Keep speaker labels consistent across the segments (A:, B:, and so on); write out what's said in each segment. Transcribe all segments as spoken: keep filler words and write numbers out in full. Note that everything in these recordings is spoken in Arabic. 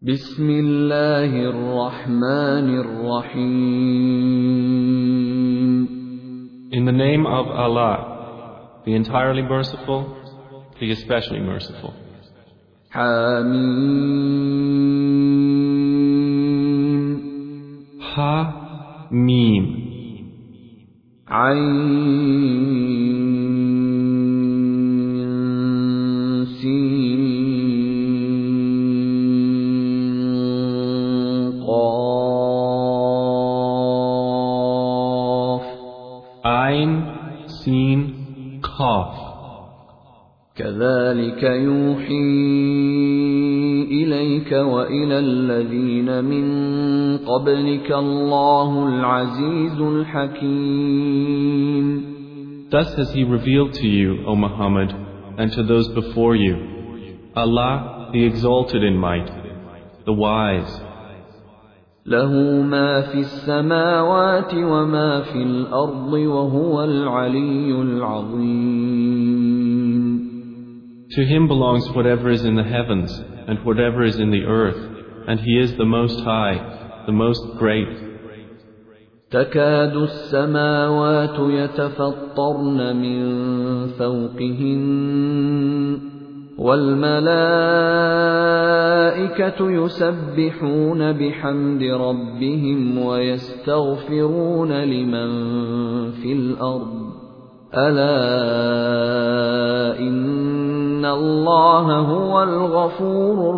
A: بسم الله الرحمن الرحيم.
B: In the name of Allah, the entirely merciful, the especially merciful.
A: حميم.
B: Ha Mim.
A: عين سين قاف.
B: Ain Sin Qaf.
A: كذلك يوحي إليك وإلى الذين من قبلك الله العزيز الحكيم.
B: Thus has He revealed to you, O Muhammad, and to those before you, Allah, the exalted in might, the wise.
A: له ما في السماوات وما في الأرض وهو العلي العظيم.
B: To Him belongs whatever is in the heavens and whatever is in the earth, and He is the Most High, the Most Great.
A: تكاد السماوات يتفطرن من فوقهن والملائكة يسبحون بحمد ربهم ويستغفرون لمن في الأرض ألا إن الله هو الغفور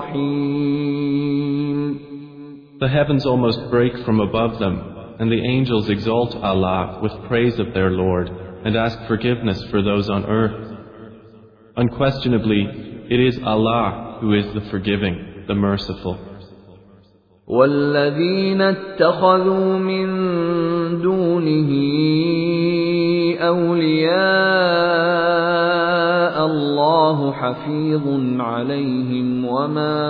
A: الرحيم.
B: The heavens almost break from above them, and the angels exalt Allah with praise of their Lord and ask forgiveness for those on earth. Unquestionably, it is Allah who is the forgiving, the merciful.
A: وَالَّذِينَ اتَّخَذُوا مِن دُونِهِ أَوْلِيَاءَ اللَّهُ حَفِيظٌ عَلَيْهِمْ وَمَا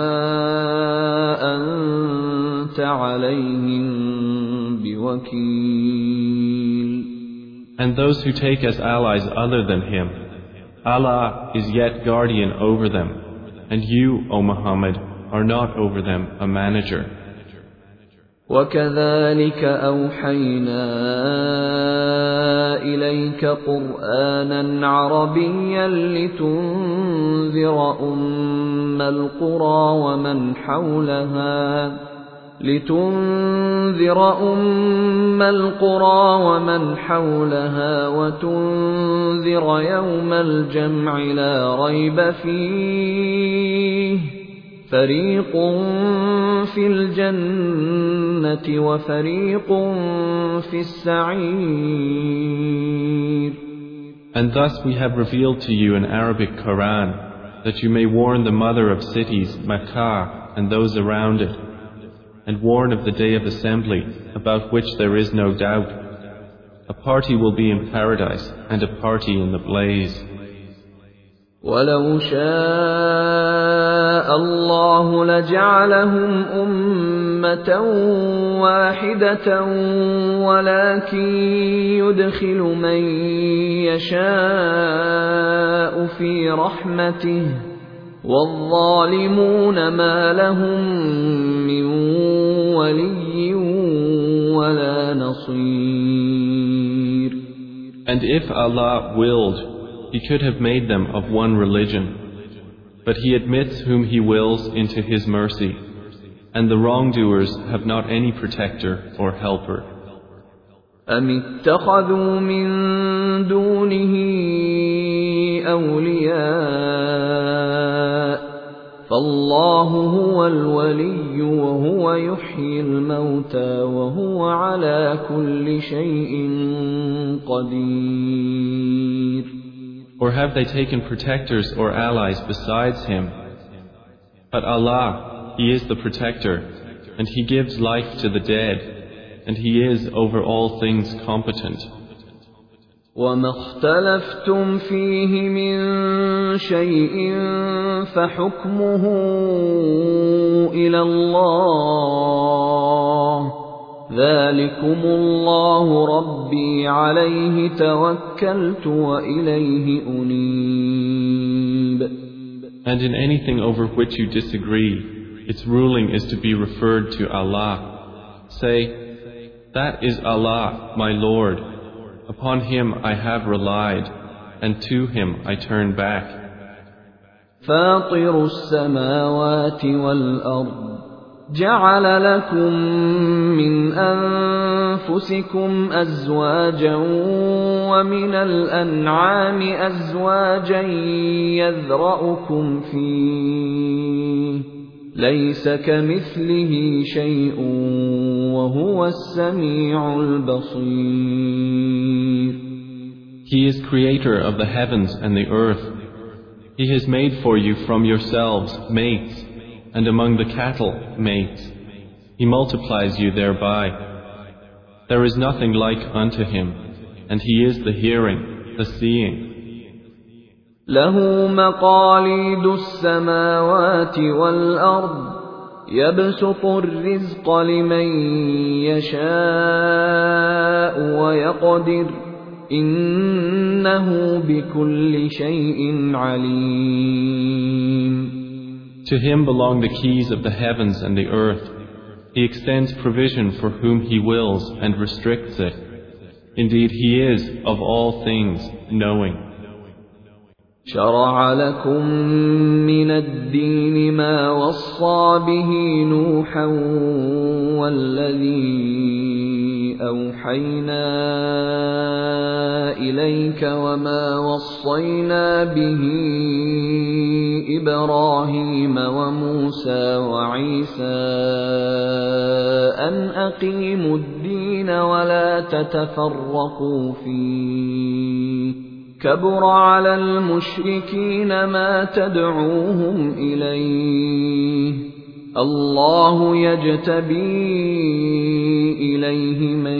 A: أَنتَ عَلَيْهِمْ بِوَكِيلٍ.
B: And those who take as allies other than Him, Allah is yet guardian over them, and you, O Muhammad, are not over them a manager.
A: وَكَذَلِكَ أَوْحَيْنَا إِلَيْكَ قُرْآنًا عَرَبِيًّا لِتُنذِرَ أُمَّ الْقُرَى وَمَنْ حَوْلَهَا لِتُنذِرَ أُمَّ الْقُرَى وَمَنْ حَوْلَهَا وَتُنذِرَ يَوْمَ الْجَمْعِ لَا رَيْبَ فِيهِ فَرِيقٌ فِي الْجَنَّةِ وَفَرِيقٌ فِي السَّعِيرِ.
B: And thus we have revealed to you an Arabic Quran, that you may warn the mother of cities, Makkah, and those around it, and warn of the day of assembly, about which there is no doubt. A party will be in paradise, and a party in the blaze.
A: وَلَوْ شَاءَ اللَّهُ لَجَعَلَهُمْ أُمَّةً وَاحِدَةً وَلَكِن يُدْخِلُ مَن يَشَاءُ فِي رَحْمَتِهِ وَالظَّالِمُونَ مَا لَهُم مِّن وَلِيٍّ وَلَا نَصِيرٍ.
B: And if Allah willed, He could have made them of one religion, but He admits whom He wills into His mercy, and the wrongdoers have not any protector or helper.
A: أَمِ اتَّخَذُوا مِن دُونِهِ أَوْلِيَاءَ فَاللَّهُ هُوَ الْوَلِيُّ وَهُوَ يُحْيِي الْمَوْتَى وَهُوَ عَلَى كُلِّ شَيْءٍ قَدِيرٌ.
B: Or have they taken protectors or allies besides Him? But Allah, He is the protector, and He gives life to the dead, and He is over all things competent.
A: وَمَا اخْتَلَفْتُمْ فِيهِ مِنْ شَيْءٍ فَحُكْمُهُ إِلَى اللَّهِ ذَلِكُمُ اللَّهُ رَبِّي عَلَيْهِ تَوَكَّلْتُ وَإِلَيْهِ أُنِيبُ.
B: And in anything over which you disagree, its ruling is to be referred to Allah. Say, that is Allah, my Lord. Upon Him I have relied, and to Him I turn back.
A: فاطر السماوات والأرض جعل لكم من أنفسكم أزواجا ومن الأنعام أزواجا يذرأكم فيه ليس كمثله شيء وهو السميع البصير.
B: He is creator of the heavens and the earth. He has made for you from yourselves mates, and among the cattle mates. He multiplies you thereby. There is nothing like unto Him, and He is the hearing, the seeing.
A: له مقاليد السماوات والأرض يبسط الرزق لمن يشاء ويقدر إنه بكل شيء عليم.
B: To Him belong the keys of the heavens and the earth. He extends provision for whom He wills and restricts it. Indeed, He is, of all things, knowing.
A: شرع لكم من الدين ما وصى به نوحا والذي أوحينا إليك وما وصينا به إبراهيم وموسى وعيسى أن أقيموا الدين ولا تتفرقوا فيه كبر على المشركين ما تدعوهم إليه الله يجتبي إليه من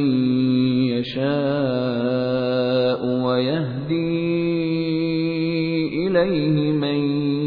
A: يشاء ويهدي إليه من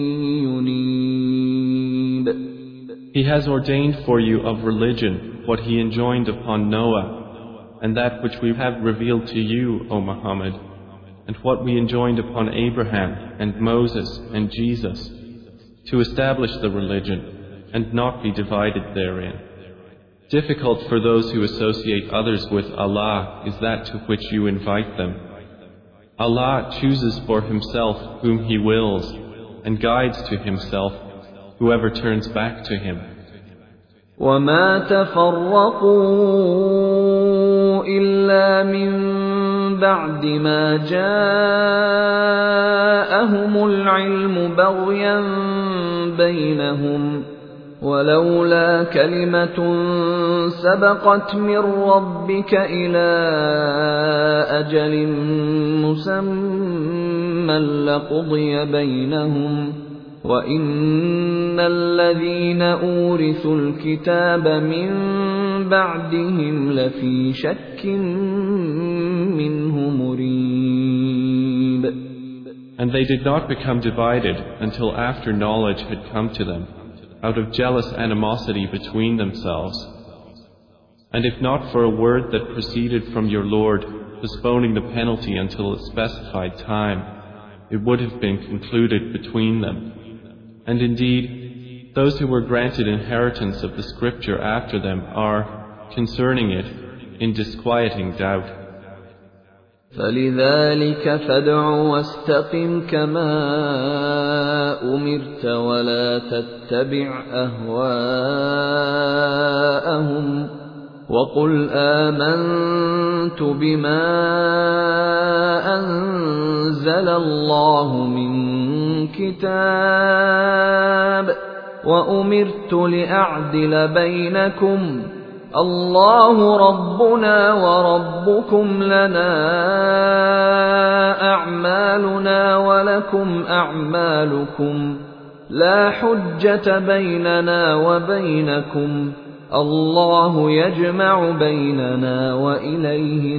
A: ينيب.
B: He has ordained for you of religion what He enjoined upon Noah, and that which we have revealed to you, O Muhammad, and what we enjoined upon Abraham and Moses and Jesus, to establish the religion and not be divided therein. Difficult for those who associate others with Allah is that to which you invite them. Allah chooses for Himself whom He wills and guides to Himself whoever turns back to Him.
A: وَمَا تَفَرَّقُوا إِلَّا مِن بَعْدِ مَا جَاءَهُمُ الْعِلْمُ بَغْيًا بَيْنَهُمْ وَلَوْلَا كَلِمَةٌ سَبَقَتْ مِنْ رَبِّكَ إِلَى أَجَلٍ مُّسَمًّى لَّقُضِيَ بَيْنَهُمْ وَإِنَّ الَّذِينَ أُورِثُوا الْكِتَابَ مِنْ بَعْدِهِمْ لَفِي شَكٍّ مِّنْهُ مُرِيبٍ.
B: And they did not become divided until after knowledge had come to them, out of jealous animosity between themselves. And if not for a word that proceeded from your Lord, postponing the penalty until a specified time, it would have been concluded between them. And indeed, those who were granted inheritance of the scripture after them are, concerning it, in disquieting doubt.
A: فَلِذَلِكَ فَادْعُ وَاسْتَقِمْ كَمَا أُمِرْتَ وَلَا تَتَّبِعْ أَهْوَاءَهُمْ وَقُلْ آمَنْتُ بِمَا أَنزَلَ اللَّهُ مِنْ كِتَابٍ وَأُمِرْتُ لِأَعْدِلَ بَيْنَكُمْ الله ربنا وربكم لنا أعمالنا ولكم أعمالكم لا حجة بيننا وبينكم الله يجمع بيننا وإليه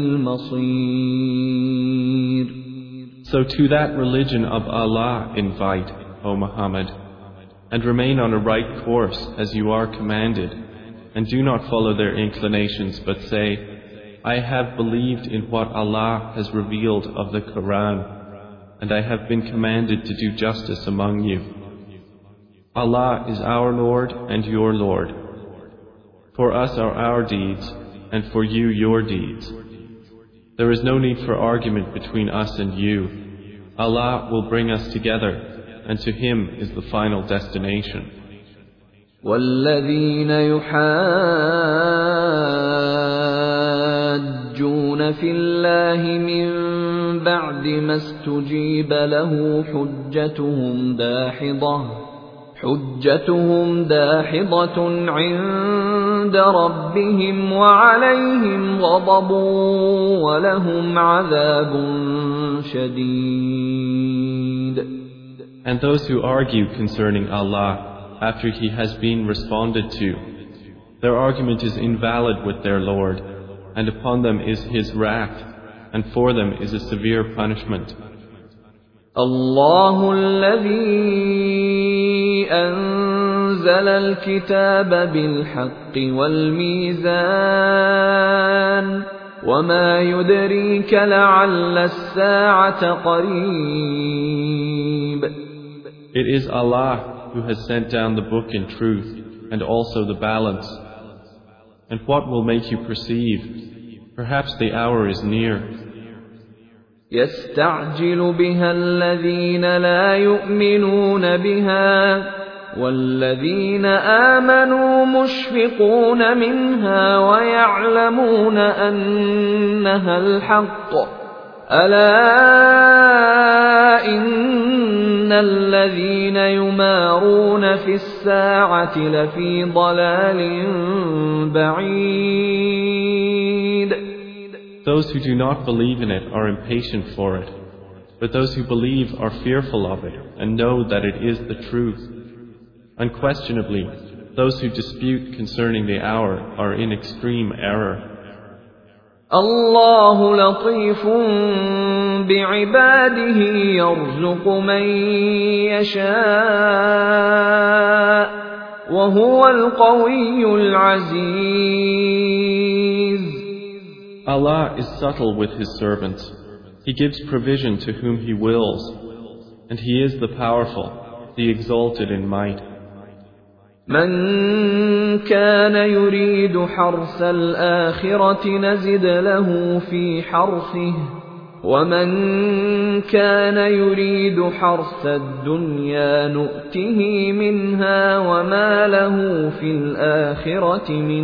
A: المصير.
B: So to that religion of Allah invite, O Muhammad, and remain on a right course as you are commanded. And do not follow their inclinations, but say, I have believed in what Allah has revealed of the Quran, and I have been commanded to do justice among you. Allah is our Lord and your Lord. For us are our deeds, and for you your deeds. There is no need for argument between us and you. Allah will bring us together, and to Him is the final destination.
A: وَالَّذِينَ يُحَاجُّونَ فِي اللَّهِ مِن بَعْدِ مَا اسْتُجِيبَ لَهُ حُجَّتُهُمْ دَاحِضَةٌ حُجَّتُهُمْ دَاحِضَةٌ عِندَ رَبِّهِمْ وَعَلَيْهِمْ غَضَبٌ وَلَهُمْ عَذَابٌ شَدِيدٌ.
B: And those who argue concerning Allah after He has been responded to, their argument is invalid with their Lord, and upon them is His wrath, and for them is a severe punishment.
A: الله الذي أنزل الكتاب بالحق والميزان وما يدريك لعل الساعة قريب.
B: It is Allah who has sent down the book in truth and also the balance. And what will make you perceive? Perhaps the hour is near.
A: يستعجل بها الذين لا يؤمنون بها والذين آمنوا مشفقون منها ويعلمون أنها الحق ألا إن الذين يمارون في الساعة لفي ضلال بعيد.
B: Those who do not believe in it are impatient for it, but those who believe are fearful of it and know that it is the truth. Unquestionably, those who dispute concerning the hour are in extreme error.
A: الله لطيف بعباده يرزق من يشاء وهو القوي العزيز.
B: Allah is subtle with His servants. He gives provision to whom He wills, and He is the powerful, the exalted in might.
A: من كان يريد حرث الآخرة نزد له في حرثه ومن كان يريد حرث الدنيا نؤته منها وما له في الآخرة من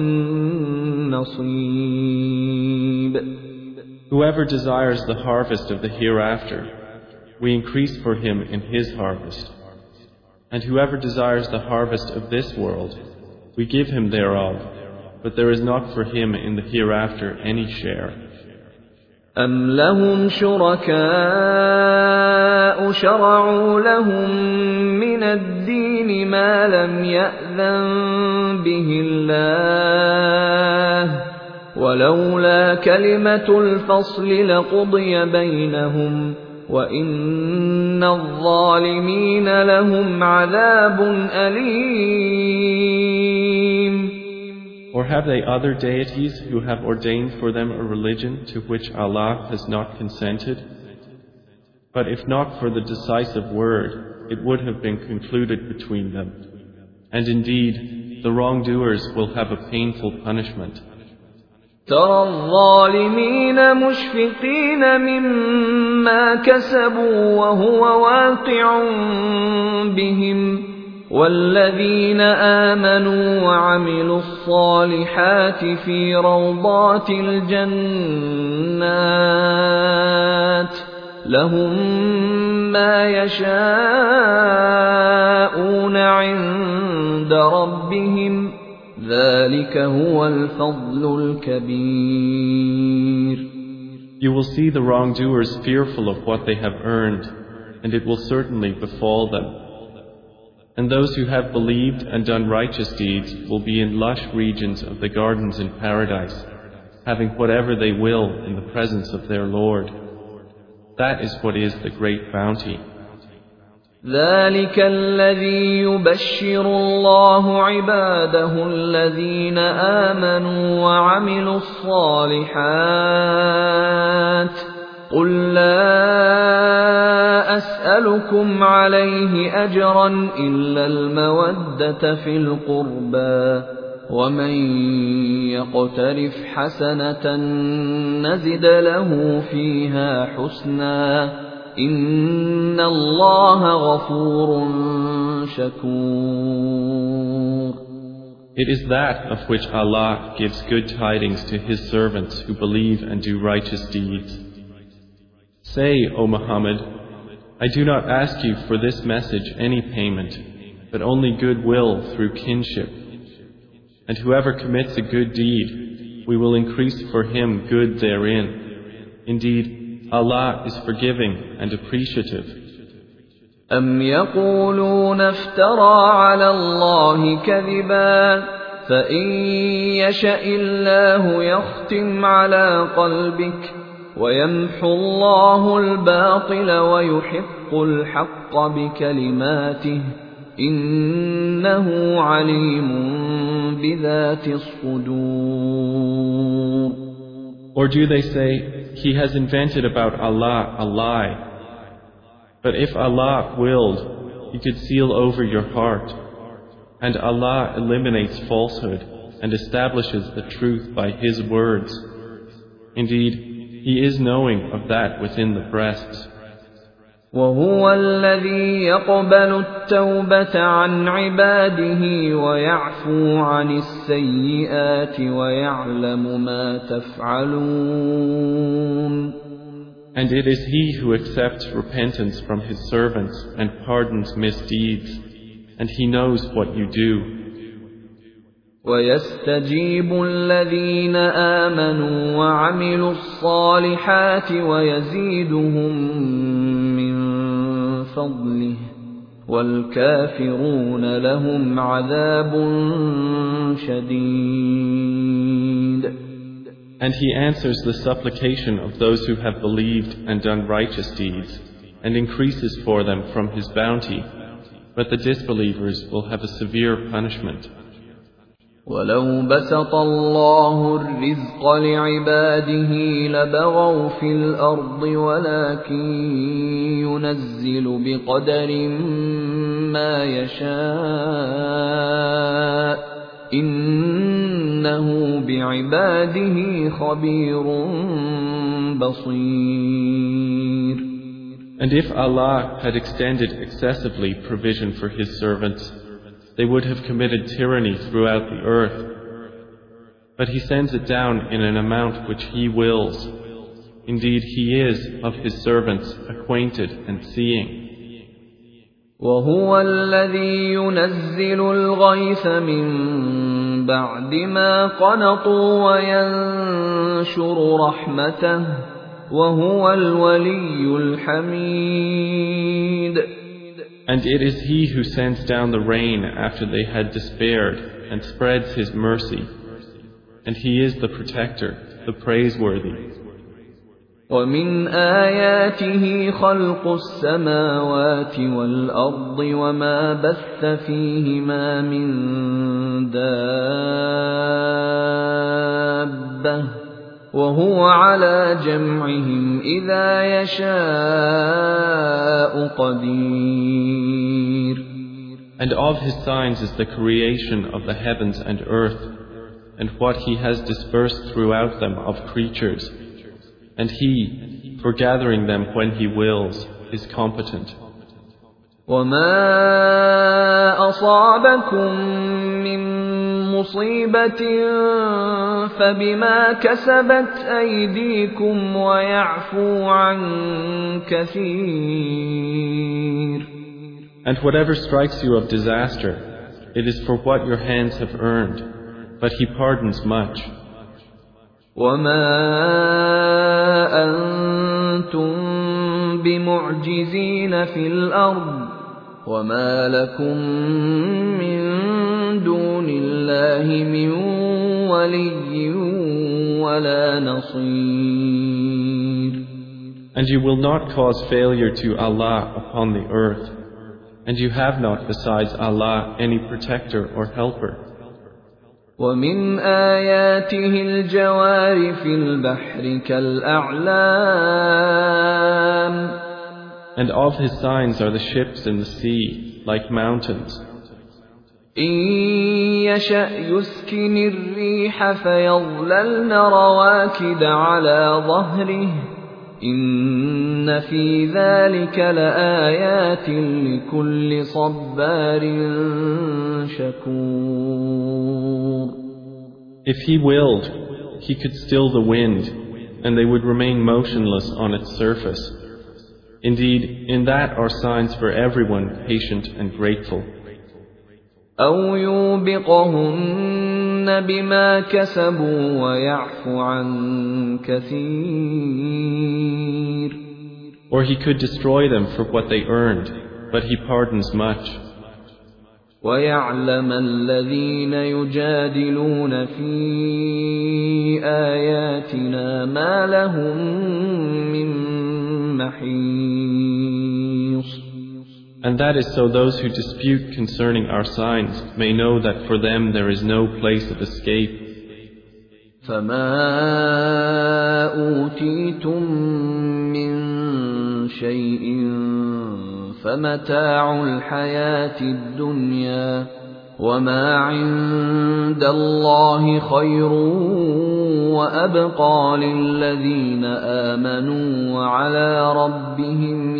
A: نصيب.
B: Whoever desires the harvest of the hereafter, we increase for him in his harvest. And whoever desires the harvest of this world, we give him thereof, but there is not for him in the hereafter any share.
A: أَمْ لَهُمْ شُرَكَاءُ شَرَعُوا لَهُم مِّنَ الدِّينِ مَا لَمْ يَأْذَن بِهِ اللَّهُ وَلَوْلَا كَلِمَةُ الْفَصْلِ لَقُضِيَ بَيْنَهُمْ وَإِنَّ الظَّالِمِينَ لَهُمْ عَذَابٌ أَلِيمٌ.
B: Or have they other deities who have ordained for them a religion to which Allah has not consented? But if not for the decisive word, it would have been concluded between them. And indeed, the wrongdoers will have a painful punishment.
A: ترى الظالمين مشفقين مما كسبوا وهو واقع بهم والذين آمنوا وعملوا الصالحات في روضات الجنات لهم ما يشاءون عند ربهم ذلك هو الفضل الكبير.
B: You will see the wrongdoers fearful of what they have earned, and it will certainly befall them. And those who have believed and done righteous deeds will be in lush regions of the gardens in paradise, having whatever they will in the presence of their Lord. That is what is the great bounty.
A: ذلك الذي يبشر الله عباده الذين آمنوا وعملوا الصالحات قل لا أسألكم عليه أجرا إلا المودة في القربى ومن يقترف حسنة نزد له فيها حسنا إن الله غفور شكور.
B: It is that of which Allah gives good tidings to His servants who believe and do righteous deeds. Say, O Muhammad, I do not ask you for this message any payment, but only goodwill through kinship. And whoever commits a good deed, we will increase for him good therein. Indeed, Allah is forgiving and appreciative.
A: أم يقولون افترى على الله كذبا فإن يشأ الله يختم على قلبك ويمحو الله الباطل ويحق الحق بكلماته إنه عليم بذات الصدور.
B: Or do they say, he has invented about Allah a lie? But if Allah willed, He could seal over your heart. And Allah eliminates falsehood and establishes the truth by His words. Indeed, He is knowing of that within the breasts.
A: وهو الذي يقبل التوبة عن عباده ويعفو عن السيئات ويعلم ما تفعلون.
B: And it is He who accepts repentance from His servants and pardons misdeeds, and He knows what you do.
A: ويستجيب الذين آمنوا وعملوا الصالحات ويزيدهم من فضله والكافرون لهم عذاب شديد.
B: And He answers the supplication of those who have believed and done righteous deeds, and increases for them from His bounty, but the disbelievers will have a severe punishment.
A: ولو بسط الله الرزق لعباده لبغوا في الأرض ولكن ينزل بقدر ما يشاء إنه بعباده خبير بصير.
B: And if Allah had extended excessively provision for His servants, they would have committed tyranny throughout the earth. But He sends it down in an amount which He wills. Indeed, He is of His servants acquainted and seeing.
A: وهو الذي ينزل الغيث من بعد ما قنطوا وينشر رحمته وهو الولي الحميد.
B: And it is He who sends down the rain after they had despaired and spreads His mercy. And He is the protector, the praiseworthy.
A: ومن آياته خلق السماوات والأرض وما بث فيهما من دابة وهو على جمعهم إذا يشاء قدير.
B: And of His signs is the creation of the heavens and earth, and what He has dispersed throughout them of creatures. And He, for gathering them when He wills, is competent.
A: وَمَا أَصَابَكُم مِّن مُّصِيبَةٍ فَبِمَا كَسَبَتْ أَيْدِيكُمْ وَيَعْفُو عَن كَثِيرٍ.
B: And whatever strikes you of disaster, it is for what your hands have earned, but He pardons much.
A: وَمَا أَنتُم بِمُعْجِزِينَ فِي الْأَرْضِ وَمَا لَكُم مِّن دُونِ اللَّهِ مِن وَلِيٍّ وَلَا نَصِيرٍ.
B: And you will not cause failure to Allah upon the earth, and you have not besides Allah any protector or helper.
A: وَمِنْ آيَاتِهِ الْجَوَارِ فِي الْبَحْرِ كَالْأَعْلَامِ
B: And of His signs are the ships in the sea, like mountains.
A: إن يشأ يسكن الريح فيظللن رواكد على ظهره إن في ذلك لآيات لكل صبار شكور.
B: If He willed, He could still the wind, and they would remain motionless on its surface. Indeed, in that are signs for everyone patient and grateful.
A: أو يوبقهن بما كسبوا ويعفو عن كثير.
B: Or He could destroy them for what they earned, but He pardons much.
A: ويعلم الذين يجادلون في آياتنا ما لهم من محيص.
B: And that is so those who dispute concerning our signs may know that for them there is no place of escape.
A: فما أوتيتم من شيء فمتاع الحياة الدنيا وما عند الله خير وأبقى للذين آمنوا وعلى ربهم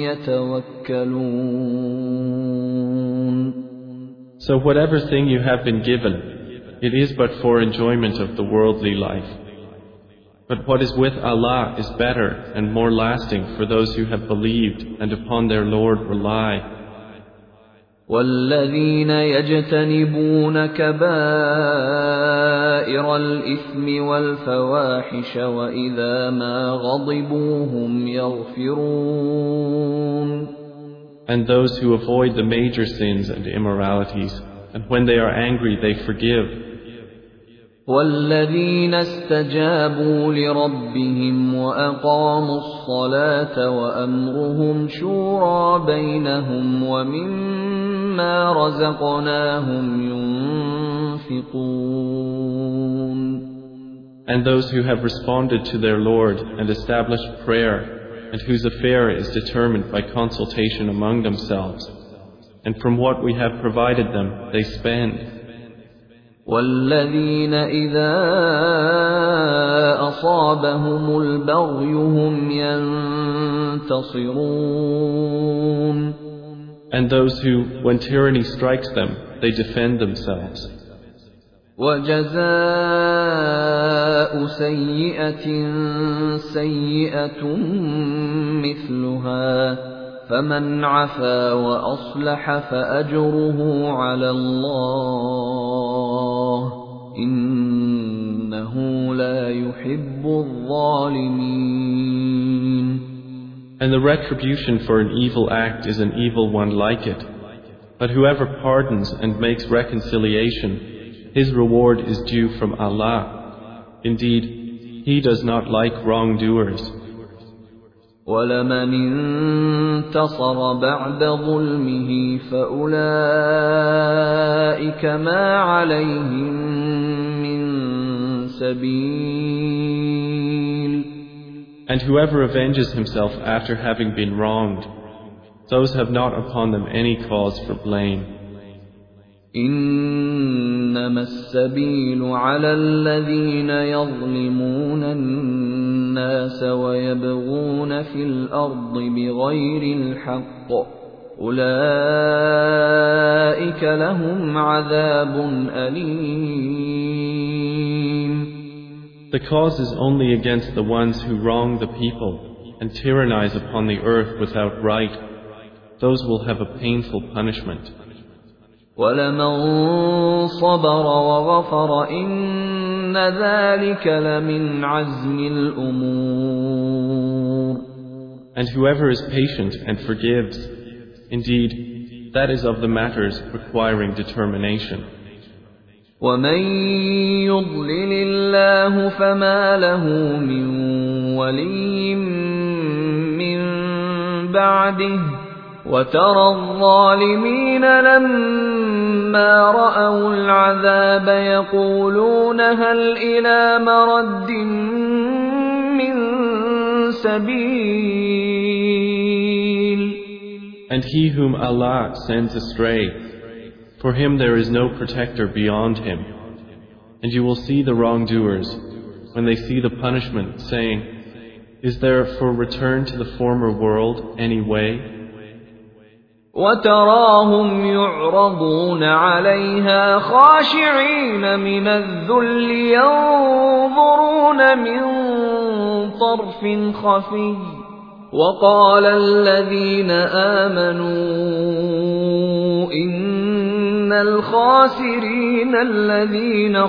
A: يتوكلون.
B: So whatever thing you have been given, it is but for enjoyment of the worldly life. But what is with Allah is better and more lasting for those who have believed and upon their Lord rely.
A: والذين يجتنبون كبائر الإثم والفواحش وإذا ما غضبوا هم يغفرون.
B: And those who avoid the major sins and immoralities, and when they are angry they forgive.
A: والذين استجابوا لربهم وأقاموا الصلاة وأمرهم شورى بينهم ومما رزقناهم ينفقون.
B: And those who have responded to their Lord and established prayer, and whose affair is determined by consultation among themselves, and from what we have provided them they spend.
A: والذين إذا أصابهم البغي هم ينتصرون.
B: And those who, when tyranny strikes them, they defend themselves.
A: وجزاء سيئة سيئة مثلها فمن عفا وأصلح فأجره على الله إنه لا يحب الظالمين.
B: And the retribution for an evil act is an evil one like it. But whoever pardons and makes reconciliation, his reward is due from Allah. Indeed, He does not like wrongdoers.
A: وَلَمَنِ انتَصَرَ بَعْدَ ظُلْمِهِ فَأُولَئِكَ مَا عَلَيْهِمْ مِنْ سَبِيلٍ.
B: And whoever avenges himself after having been wronged, those have not upon them any cause for blame.
A: إنما السبيل على الذين يظلمون الناس ويبغون في الأرض بغير الحق أولئك لهم عذاب أليم.
B: The cause is only against the ones who wrong the people and tyrannize upon the earth without right. Those will have a painful punishment.
A: وَلَمَنْ صَبَرَ وَغَفَرَ إِنَّ ذَلِكَ لَمِنْ عَزْمِ الْأُمُورِ.
B: And whoever is patient and forgives, indeed, that is of the matters requiring determination.
A: وَمَنْ يُضْلِلِ اللَّهُ فَمَا لَهُ مِنْ وَلِيٍّ مِّنْ بَعْدِهِ وَتَرَى الظَّالِمِينَ لَمَّا رَأَوُا الْعَذَابَ يَقُولُونَ هَلْ إِلَى مَرَدٍّ مِّن سَبِيلٍ
B: And he whom Allah sends astray, for him there is no protector beyond him. And you will see the wrongdoers, when they see the punishment, saying, Is there for return to the former world any way?
A: وتراهم يعرضون عليها خاشعين من الذل ينظرون من طرف خفي وقال الذين آمنوا إن الخاسرين الذين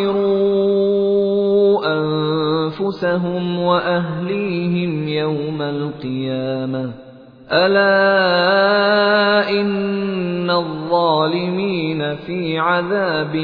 A: خسروا أنفسهم وأهليهم يوم القيامة ألا إن الظالمين في عذاب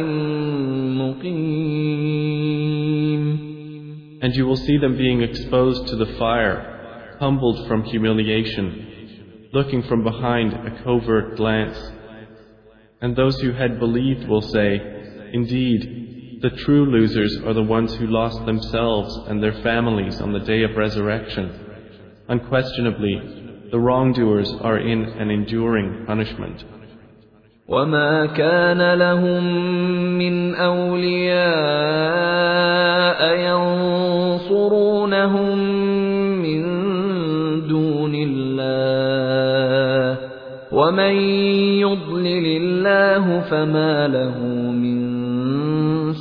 A: مقيم.
B: And you will see them being exposed to the fire, humbled from humiliation, looking from behind a covert glance. And those who had believed will say, Indeed, the true losers are the ones who lost themselves and their families on the day of resurrection. Unquestionably, the wrongdoers are in an enduring punishment.
A: وَمَا كَانَ لَهُم مِّنْ أَوْلِيَاءَ يَنصُرُونَهُم مِّن دُونِ اللَّهِ وَمَن يُضْلِلِ اللَّهُ فَمَا لَهُ مِن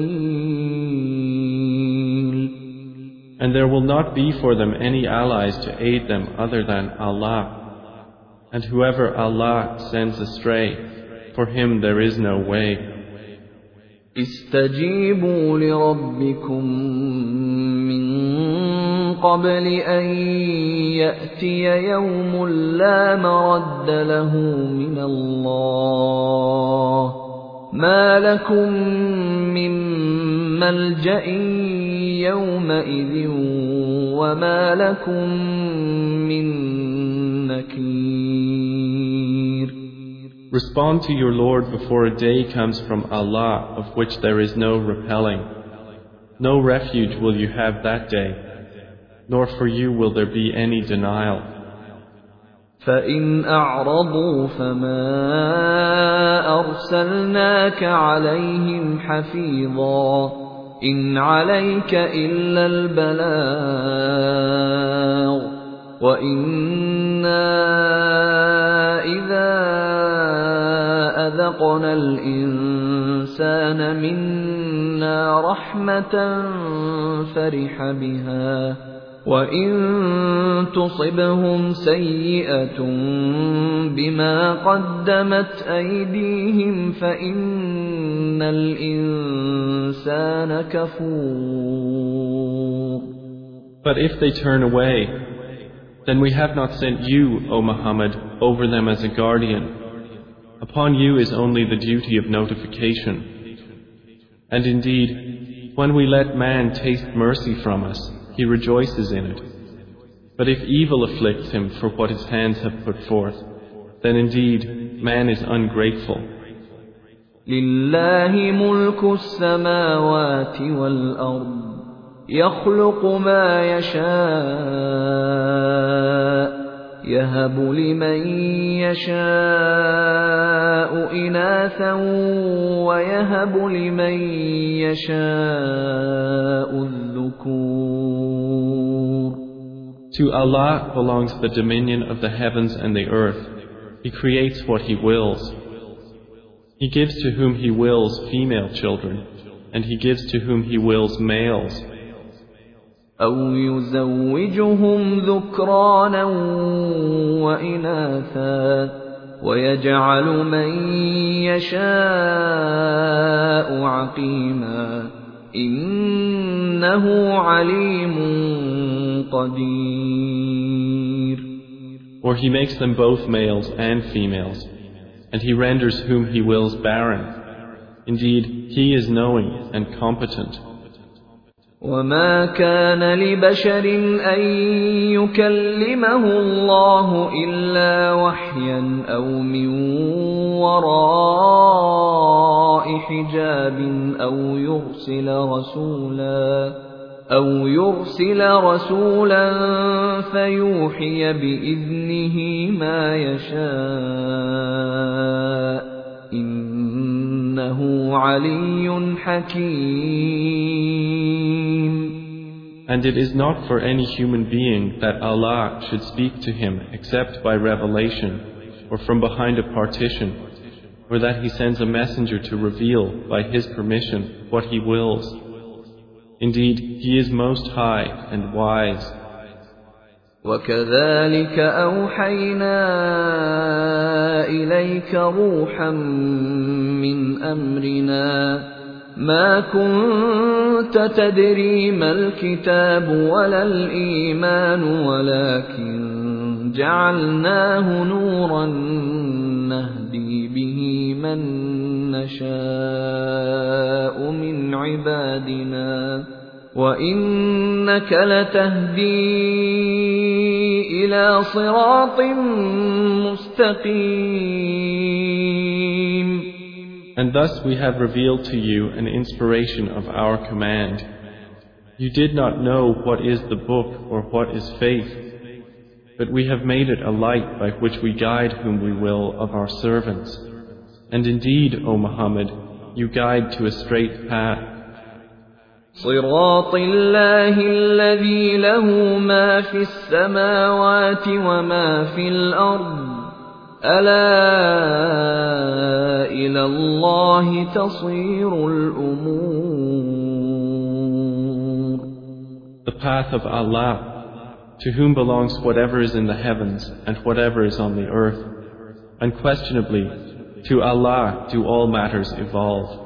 A: سَبِيلٍ.
B: And there will not be for them any allies to aid them other than Allah. And whoever Allah sends astray, for him there is no way.
A: استجيبوا لربكم من قبل أن يأتي يوم لا مرد له من الله ما لكم من ملجأ يومئذ وما لكم من نكير.
B: Respond to your Lord before a day comes from Allah of which there is no repelling. No refuge will you have that day, nor for you will there be any denial.
A: فَإِنْ أَعْرَضُوا فَمَا أَرْسَلْنَاكَ عَلَيْهِمْ حَفِيظًا إِنْ عَلَيْكَ إِلَّا الْبَلَاغُ وَإِنَّا إِذَا أَذَقْنَا الْإِنسَانَ مِنَّا رَحْمَةً فَرِحَ بِهَا وَإِن تُصِبْهُمْ سَيِّئَةٌ بِمَا قَدَّمَتْ أَيْدِيهِمْ فَإِنَّ الْإِنسَانَ كَفُورٌ.
B: But if they turn away, then we have not sent you, O Muhammad, over them as a guardian. Upon you is only the duty of notification. And indeed, when we let man taste mercy from us, he rejoices in it. But if evil afflicts him for what his hands have put forth, then indeed man is ungrateful.
A: لله ملك السماوات والأرض يخلق ما يشاء يهب لمن يشاء إناثا ويهب لمن يشاء الذكور.
B: To Allah belongs the dominion of the heavens and the earth. He creates what He wills. He gives to whom He wills female children, and He gives to whom He wills males.
A: أَوْ يُزَوِّجُهُمْ ذُكْرَانًا وَإِنَاثًا وَيَجْعَلُ مَن يَشَاءُ عَقِيمًا إِنَّهُ عَلِيمٌ قَدِيرٌ.
B: Or He makes them both males and females, and He renders whom He wills barren. Indeed, He is knowing and competent.
A: وَمَا كَانَ لِبَشَرٍ أَن يُكَلِّمَهُ اللَّهُ إِلَّا وَحْيًا أَوْ مِن وَرَاءِ حِجَابٍ أَوْ يُرْسِلَ رَسُولًا أَوْ يُرْسِلَ رَسُولًا فَيُوحِيَ بِإِذْنِهِ مَا يَشَاءُ إِنَّهُ عَلِيٌّ حَكِيمٌ.
B: And it is not for any human being that Allah should speak to him except by revelation or from behind a partition, or that He sends a messenger to reveal by His permission what He wills. Indeed, He is most high and wise.
A: وَكَذَلِكَ أَوْحَيْنَا إِلَيْكَ رُوحًا مِّنْ أَمْرِنَا مَا كُنتَ تَدْرِي مَا الْكِتَابُ وَلَا الْإِيمَانُ وَلَكِنْ جَعَلْنَاهُ نُورًا نَهْدِي بِهِ مَن نَّشَاءُ مِنْ عِبَادِنَا وَإِنَّكَ لَتَهْدِي إِلَى صِرَاطٍ مُسْتَقِيمٍ.
B: And thus we have revealed to you an inspiration of our command. You did not know what is the book or what is faith, but we have made it a light by which we guide whom we will of our servants. And indeed, O Muhammad, you guide to a straight path.
A: صراط الله الذي له ما في السماوات وما في الأرض ألا إلى الله تصير الأمور.
B: The path of Allah, to whom belongs whatever is in the heavens and whatever is on the earth. Unquestionably, to Allah do all matters evolve.